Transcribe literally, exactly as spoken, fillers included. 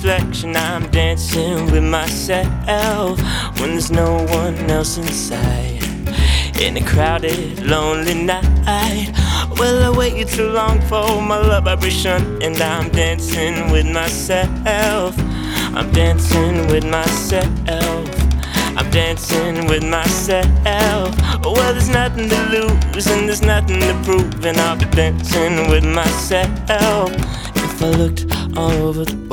reflection. I'm dancing with myself when there's no one else inside, in a crowded, lonely night. Well, I waited too long for my love vibration, and I'm dancing with myself. I'm dancing with myself. I'm dancing with myself. Well, there's nothing to lose and there's nothing to prove, and I'll be dancing with myself. If I looked all over the